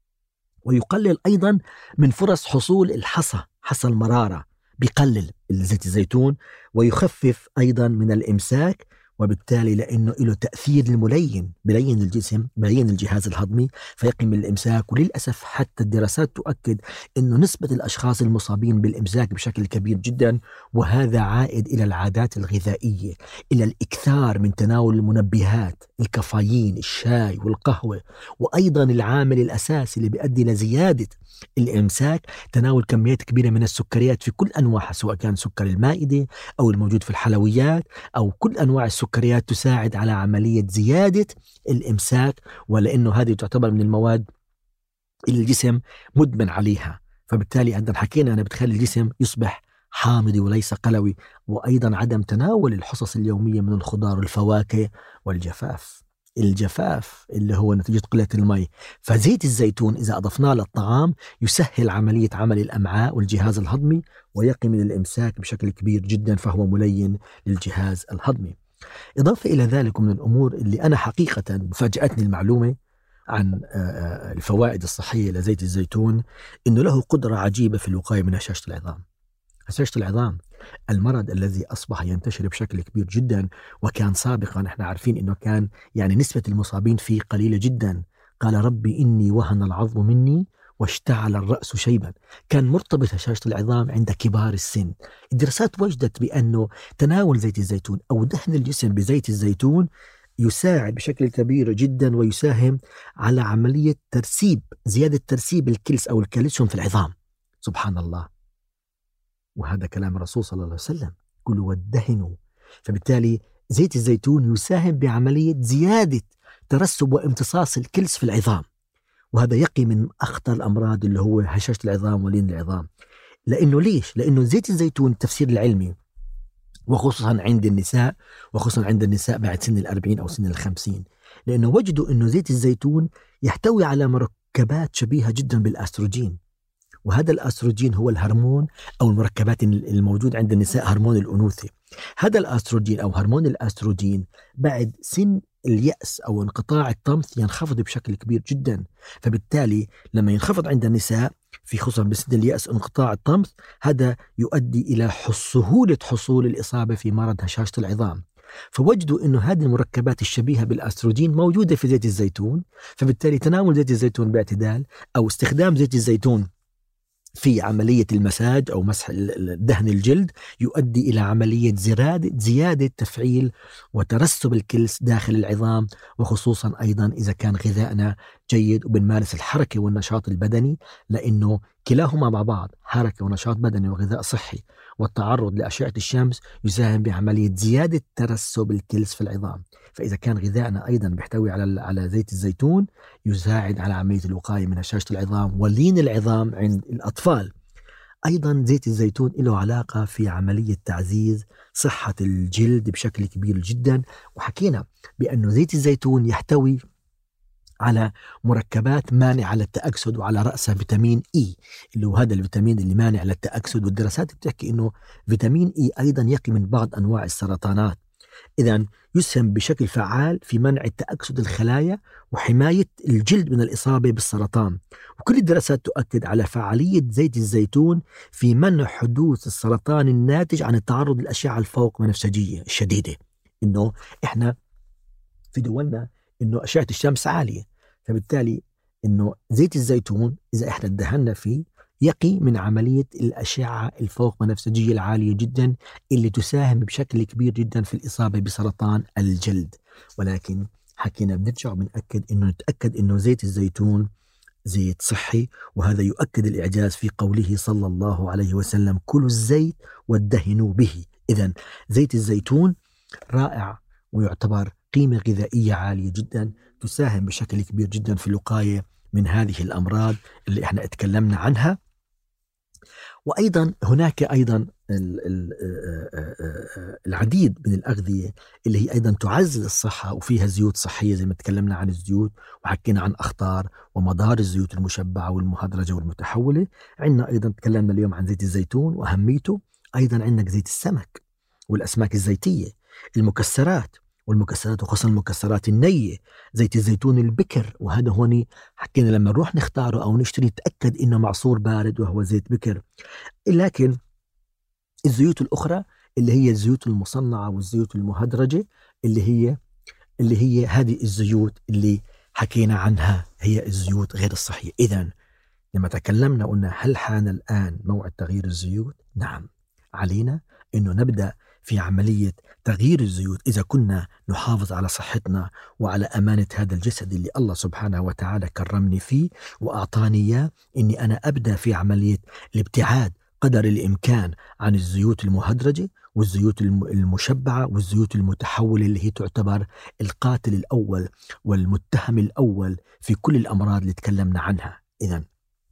ويقلل أيضا من فرص حصول الحصى، حصى المرارة بيقلل زيت الزيتون، ويخفف أيضا من الإمساك، وبالتالي لأنه له تأثير الملين، بلين الجسم، بلين الجهاز الهضمي فيقي من الإمساك. وللأسف حتى الدراسات تؤكد أنه نسبة الأشخاص المصابين بالإمساك بشكل كبير جدا، وهذا عائد إلى العادات الغذائية، إلى الإكثار من تناول المنبهات، الكافيين، الشاي والقهوة. وأيضا العامل الأساسي اللي بيؤدي لزيادة الإمساك تناول كميات كبيرة من السكريات في كل أنواعها، سواء كان سكر المائدة أو الموجود في الحلويات أو كل أنواع السكريات، تساعد على عملية زيادة الإمساك، ولأنه هذه تعتبر من المواد اللي الجسم مدمن عليها. فبالتالي عندما حكينا أنا بتخلي الجسم يصبح حامضي وليس قلوي. وأيضا عدم تناول الحصص اليومية من الخضار والفواكه والجفاف، الجفاف اللي هو نتيجة قلة الماء. فزيت الزيتون إذا أضفناه للطعام يسهل عملية عمل الأمعاء والجهاز الهضمي، ويقي من الإمساك بشكل كبير جدا، فهو ملين للجهاز الهضمي. إضافة إلى ذلك من الأمور اللي أنا حقيقة فاجأتني المعلومة عن الفوائد الصحية لزيت الزيتون، إنه له قدرة عجيبة في الوقاية من هشاشة العظام. هشاشة العظام المرض الذي أصبح ينتشر بشكل كبير جدا، وكان سابقا احنا عارفين إنه كان يعني نسبة المصابين فيه قليلة جدا. قال ربي إني وهن العظم مني واشتعل الرأس شيبا. كان مرتبط هشاشة العظام عند كبار السن. الدراسات وجدت بأنه تناول زيت الزيتون أو دهن الجسم بزيت الزيتون يساعد بشكل كبير جدا، ويساهم على عملية ترسيب، زيادة ترسيب الكلس أو الكالسيوم في العظام. سبحان الله، وهذا كلام الرسول صلى الله عليه وسلم، كلوا وادهنوا. فبالتالي زيت الزيتون يساهم بعملية زيادة ترسب وامتصاص الكلس في العظام، وهذا يقي من أخطر الأمراض اللي هو هشاشة العظام ولين العظام. لأنه ليش؟ لأنه زيت الزيتون التفسير العلمي، وخصوصا عند النساء، وخصوصا عند النساء بعد سن الأربعين أو سن الخمسين، لأنه وجدوا أنه زيت الزيتون يحتوي على مركبات شبيهة جدا بالأستروجين. وهذا الأستروجين هو الهرمون أو المركبات الموجود عند النساء، هرمون الأنوثة. هذا الأستروجين أو هرمون الأستروجين بعد سن اليأس أو انقطاع الطمث ينخفض بشكل كبير جدا. فبالتالي لما ينخفض عند النساء في خصوصا بسن اليأس انقطاع الطمث، هذا يؤدي إلى سهولة حصول الإصابة في مرض هشاشة العظام. فوجدوا أنه هذه المركبات الشبيهة بالأستروجين موجودة في زيت الزيتون، فبالتالي تناول زيت الزيتون باعتدال أو استخدام زيت الزيتون في عملية المساج أو مسح دهن الجلد يؤدي إلى عملية زيادة زيادة تفعيل وترسب الكلس داخل العظام، وخصوصا أيضا إذا كان غذائنا جيد وبنمارس الحركة والنشاط البدني، لأنه كلاهما مع بعض، حركة ونشاط بدني وغذاء صحي والتعرض لأشعة الشمس يساهم بعملية زيادة ترسب الكلس في العظام. فإذا كان غذائنا أيضا بيحتوي على على زيت الزيتون يساعد على عملية الوقاية من هشاشة العظام ولين العظام عند الأطفال. أيضا زيت الزيتون له علاقة في عملية تعزيز صحة الجلد بشكل كبير جدا، وحكينا بأنه زيت الزيتون يحتوي على مركبات مانعة للتأكسد وعلى رأسها فيتامين إي اللي هو هذا الفيتامين اللي مانع للتأكسد، والدراسات بتحكي إنه فيتامين إي أيضا يقي من بعض أنواع السرطانات. إذن يسهم بشكل فعال في منع تأكسد الخلايا وحماية الجلد من الإصابة بالسرطان. وكل الدراسات تؤكد على فعالية زيت الزيتون في منع حدوث السرطان الناتج عن التعرض للأشعة الفوق بنفسجية الشديدة. إنه إحنا في دولنا إنه أشعة الشمس عالية، فبالتالي إنه زيت الزيتون إذا إحنا ادهنا فيه يقي من عملية الأشعة الفوق بنفسجية العالية جدا اللي تساهم بشكل كبير جدا في الإصابة بسرطان الجلد. ولكن حكينا بنرجع وبنأكد إنه نتأكد إنه زيت الزيتون زيت صحي، وهذا يؤكد الإعجاز في قوله صلى الله عليه وسلم: كلوا الزيت وادهنوا به. إذن زيت الزيتون رائع ويعتبر قيمة غذائية عالية جدا تساهم بشكل كبير جدا في الوقاية من هذه الأمراض اللي احنا اتكلمنا عنها. وأيضا هناك أيضا العديد من الأغذية اللي هي أيضا تعزز الصحة وفيها زيوت صحية زي ما تكلمنا عن الزيوت وحكينا عن أخطار ومضار الزيوت المشبعة والمهدرجة والمتحولة. عندنا أيضا تكلمنا اليوم عن زيت الزيتون وأهميته. أيضا عندك زيت السمك والأسماك الزيتية، المكسرات والمكسرات وخاصة المكسرات النية، زيت الزيتون البكر، وهذا هوني حكينا لما نروح نختاره أو نشتري نتأكد إنه معصور بارد وهو زيت بكر. لكن الزيوت الأخرى اللي هي الزيوت المصنعة والزيوت المهدرجة اللي هي اللي هي هذه الزيوت اللي حكينا عنها هي الزيوت غير الصحية. إذن لما تكلمنا قلنا هل حان الآن موعد تغيير الزيوت؟ نعم، علينا إنه نبدأ في عملية تغيير الزيوت إذا كنا نحافظ على صحتنا وعلى أمانة هذا الجسد اللي الله سبحانه وتعالى كرمني فيه وأعطاني إياه، إني أنا أبدأ في عملية الابتعاد قدر الإمكان عن الزيوت المهدرجة والزيوت المشبعة والزيوت المتحولة اللي هي تعتبر القاتل الأول والمتهم الأول في كل الأمراض اللي تكلمنا عنها. إذن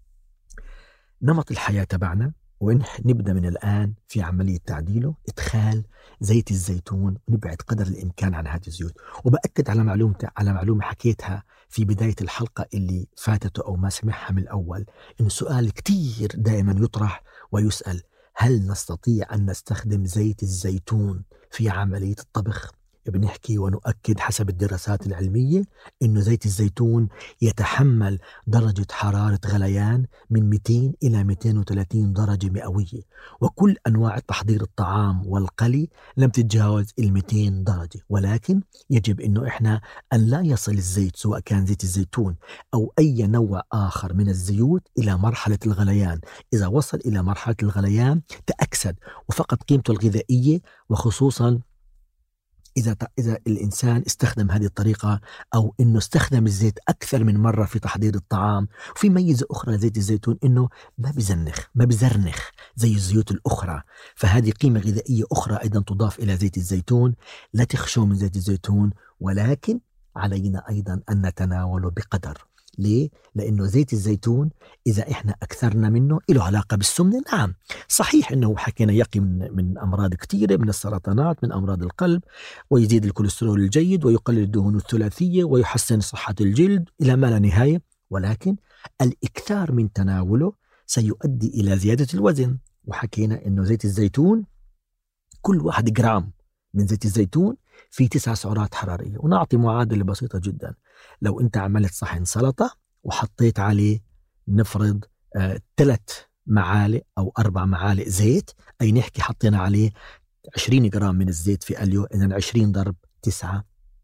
نمط الحياة تبعنا ونبدأ من الآن في عملية تعديله، إدخال زيت الزيتون ونبعد قدر الإمكان عن هذه الزيوت. وبأكد على معلومة على معلومة حكيتها في بداية الحلقة اللي فاتته أو ما سمعها من الأول، إنه سؤال كتير دائما يطرح ويسأل: هل نستطيع أن نستخدم زيت الزيتون في عملية الطبخ؟ بنحكي ونؤكد حسب الدراسات العلمية إنه زيت الزيتون يتحمل درجة حرارة غليان من مئتين إلى مئتين وثلاثين درجة مئوية، وكل أنواع تحضير الطعام والقلي لم تتجاوز ال مئتين درجة. ولكن يجب إنه إحنا أن لا يصل الزيت سواء كان زيت الزيتون أو أي نوع آخر من الزيوت إلى مرحلة الغليان. إذا وصل إلى مرحلة الغليان تأكسد وفقد قيمته الغذائية، وخصوصا إذا إذا الإنسان استخدم هذه الطريقة أو إنه استخدم الزيت أكثر من مرة في تحضير الطعام. وفي ميزة أخرى لزيت الزيتون إنه ما بزنخ ما بزرنخ زي الزيوت الأخرى، فهذه قيمة غذائية أخرى أيضا تضاف إلى زيت الزيتون. لا تخشوا من زيت الزيتون، ولكن علينا أيضا أن نتناوله بقدر. ليه؟ لأنه زيت الزيتون إذا إحنا أكثرنا منه له علاقة بالسمنة. نعم صحيح إنه حكينا يقي من, من أمراض كثيرة، من السرطانات، من أمراض القلب، ويزيد الكوليسترول الجيد ويقلل الدهون الثلاثية ويحسن صحة الجلد إلى ما لا نهاية. ولكن الإكثار من تناوله سيؤدي إلى زيادة الوزن. وحكينا إنه زيت الزيتون كل واحد جرام من زيت الزيتون في تسع سعرات حرارية. ونعطي معادلة بسيطة جدا. لو أنت عملت صحن سلطة وحطيت عليه نفرض آه ثلاث معالق أو أربع معالق زيت، أي نحكي حطينا عليه عشرين جرام من الزيت في أليو، إذن عشرين ضرب تسعة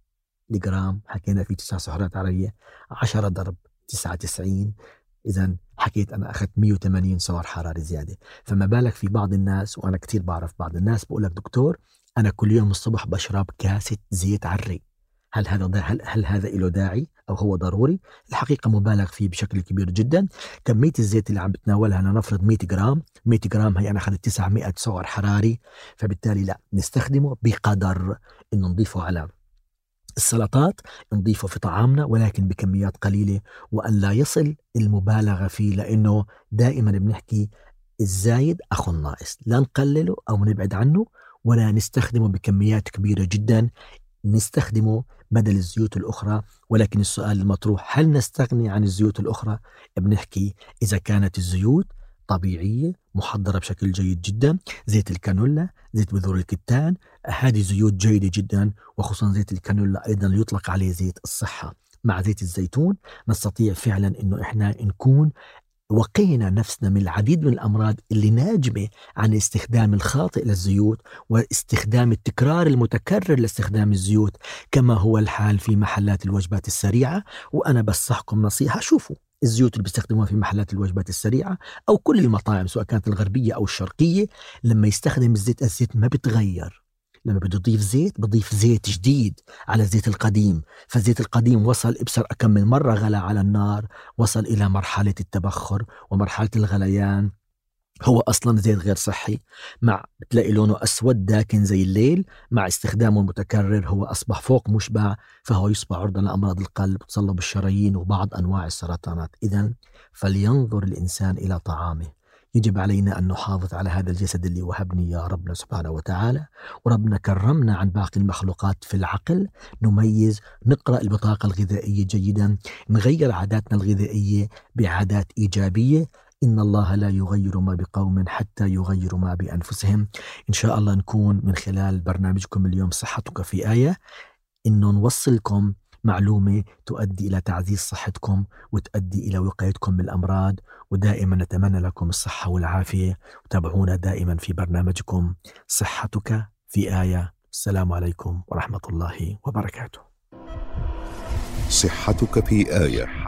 جرام، حكينا في تسع سعرات حرارية. عشرة ضرب تسعة تسعين، إذن حكيت أنا أخذت مية وثمانين سعر حراري زيادة. فما بالك في بعض الناس، وأنا كتير بعرف بعض الناس بقول لك دكتور أنا كل يوم الصبح بشرب كاسة زيت عري، هل هذا هل, هل هذا له داعي أو هو ضروري؟ الحقيقة مبالغ فيه بشكل كبير جدا. كمية الزيت اللي عم بتناولها أنا نفرض مية جرام، مية جرام هي أنا أخذت تسعمائة سعر حراري، فبالتالي لا، نستخدمه بقدر، إنه نضيفه على السلطات، نضيفه في طعامنا ولكن بكميات قليلة، وأن لا يصل المبالغة فيه، لأنه دائما بنحكي الزايد أخو الناقص، لا نقلله أو نبعد عنه ولا نستخدمه بكميات كبيرة جدا، نستخدمه بدل الزيوت الأخرى. ولكن السؤال المطروح، هل نستغني عن الزيوت الأخرى؟ بنحكي إذا كانت الزيوت طبيعية محضرة بشكل جيد جدا، زيت الكانولا، زيت بذور الكتان، هذه زيوت جيدة جدا، وخصوصا زيت الكانولا أيضا يطلق عليه زيت الصحة. مع زيت الزيتون نستطيع فعلا إنه إحنا نكون وقينا نفسنا من العديد من الأمراض اللي ناجمة عن الاستخدام الخاطئ للزيوت واستخدام التكرار المتكرر لاستخدام الزيوت، كما هو الحال في محلات الوجبات السريعة. وأنا بصحكم نصيحة، شوفوا الزيوت اللي بيستخدموها في محلات الوجبات السريعة أو كل المطاعم سواء كانت الغربية أو الشرقية، لما يستخدم الزيت، الزيت ما بتغير. لما بده يضيف زيت بضيف زيت جديد على الزيت القديم، فالزيت القديم وصل ابصر كم من مرة غلى على النار، وصل إلى مرحلة التبخر ومرحلة الغليان، هو أصلا زيت غير صحي، مع بتلاقي لونه أسود داكن زي الليل، مع استخدامه المتكرر هو أصبح فوق مشبع، فهو يصبح عرضة لأمراض القلب، تصلب الشرايين وبعض أنواع السرطانات. إذن فلينظر الإنسان إلى طعامه. يجب علينا أن نحافظ على هذا الجسد اللي وهبني يا ربنا سبحانه وتعالى، وربنا كرمنا عن باقي المخلوقات في العقل، نميز، نقرأ البطاقة الغذائية جيدا، نغير عاداتنا الغذائية بعادات إيجابية. إن الله لا يغير ما بقوم حتى يغيروا ما بأنفسهم. إن شاء الله نكون من خلال برنامجكم اليوم صحتك في آية إنه نوصلكم معلومة تؤدي إلى تعزيز صحتكم وتؤدي إلى وقايتكم من الأمراض. ودائما نتمنى لكم الصحة والعافية، وتابعونا دائما في برنامجكم صحتك في آية. السلام عليكم ورحمة الله وبركاته. صحتك في آية.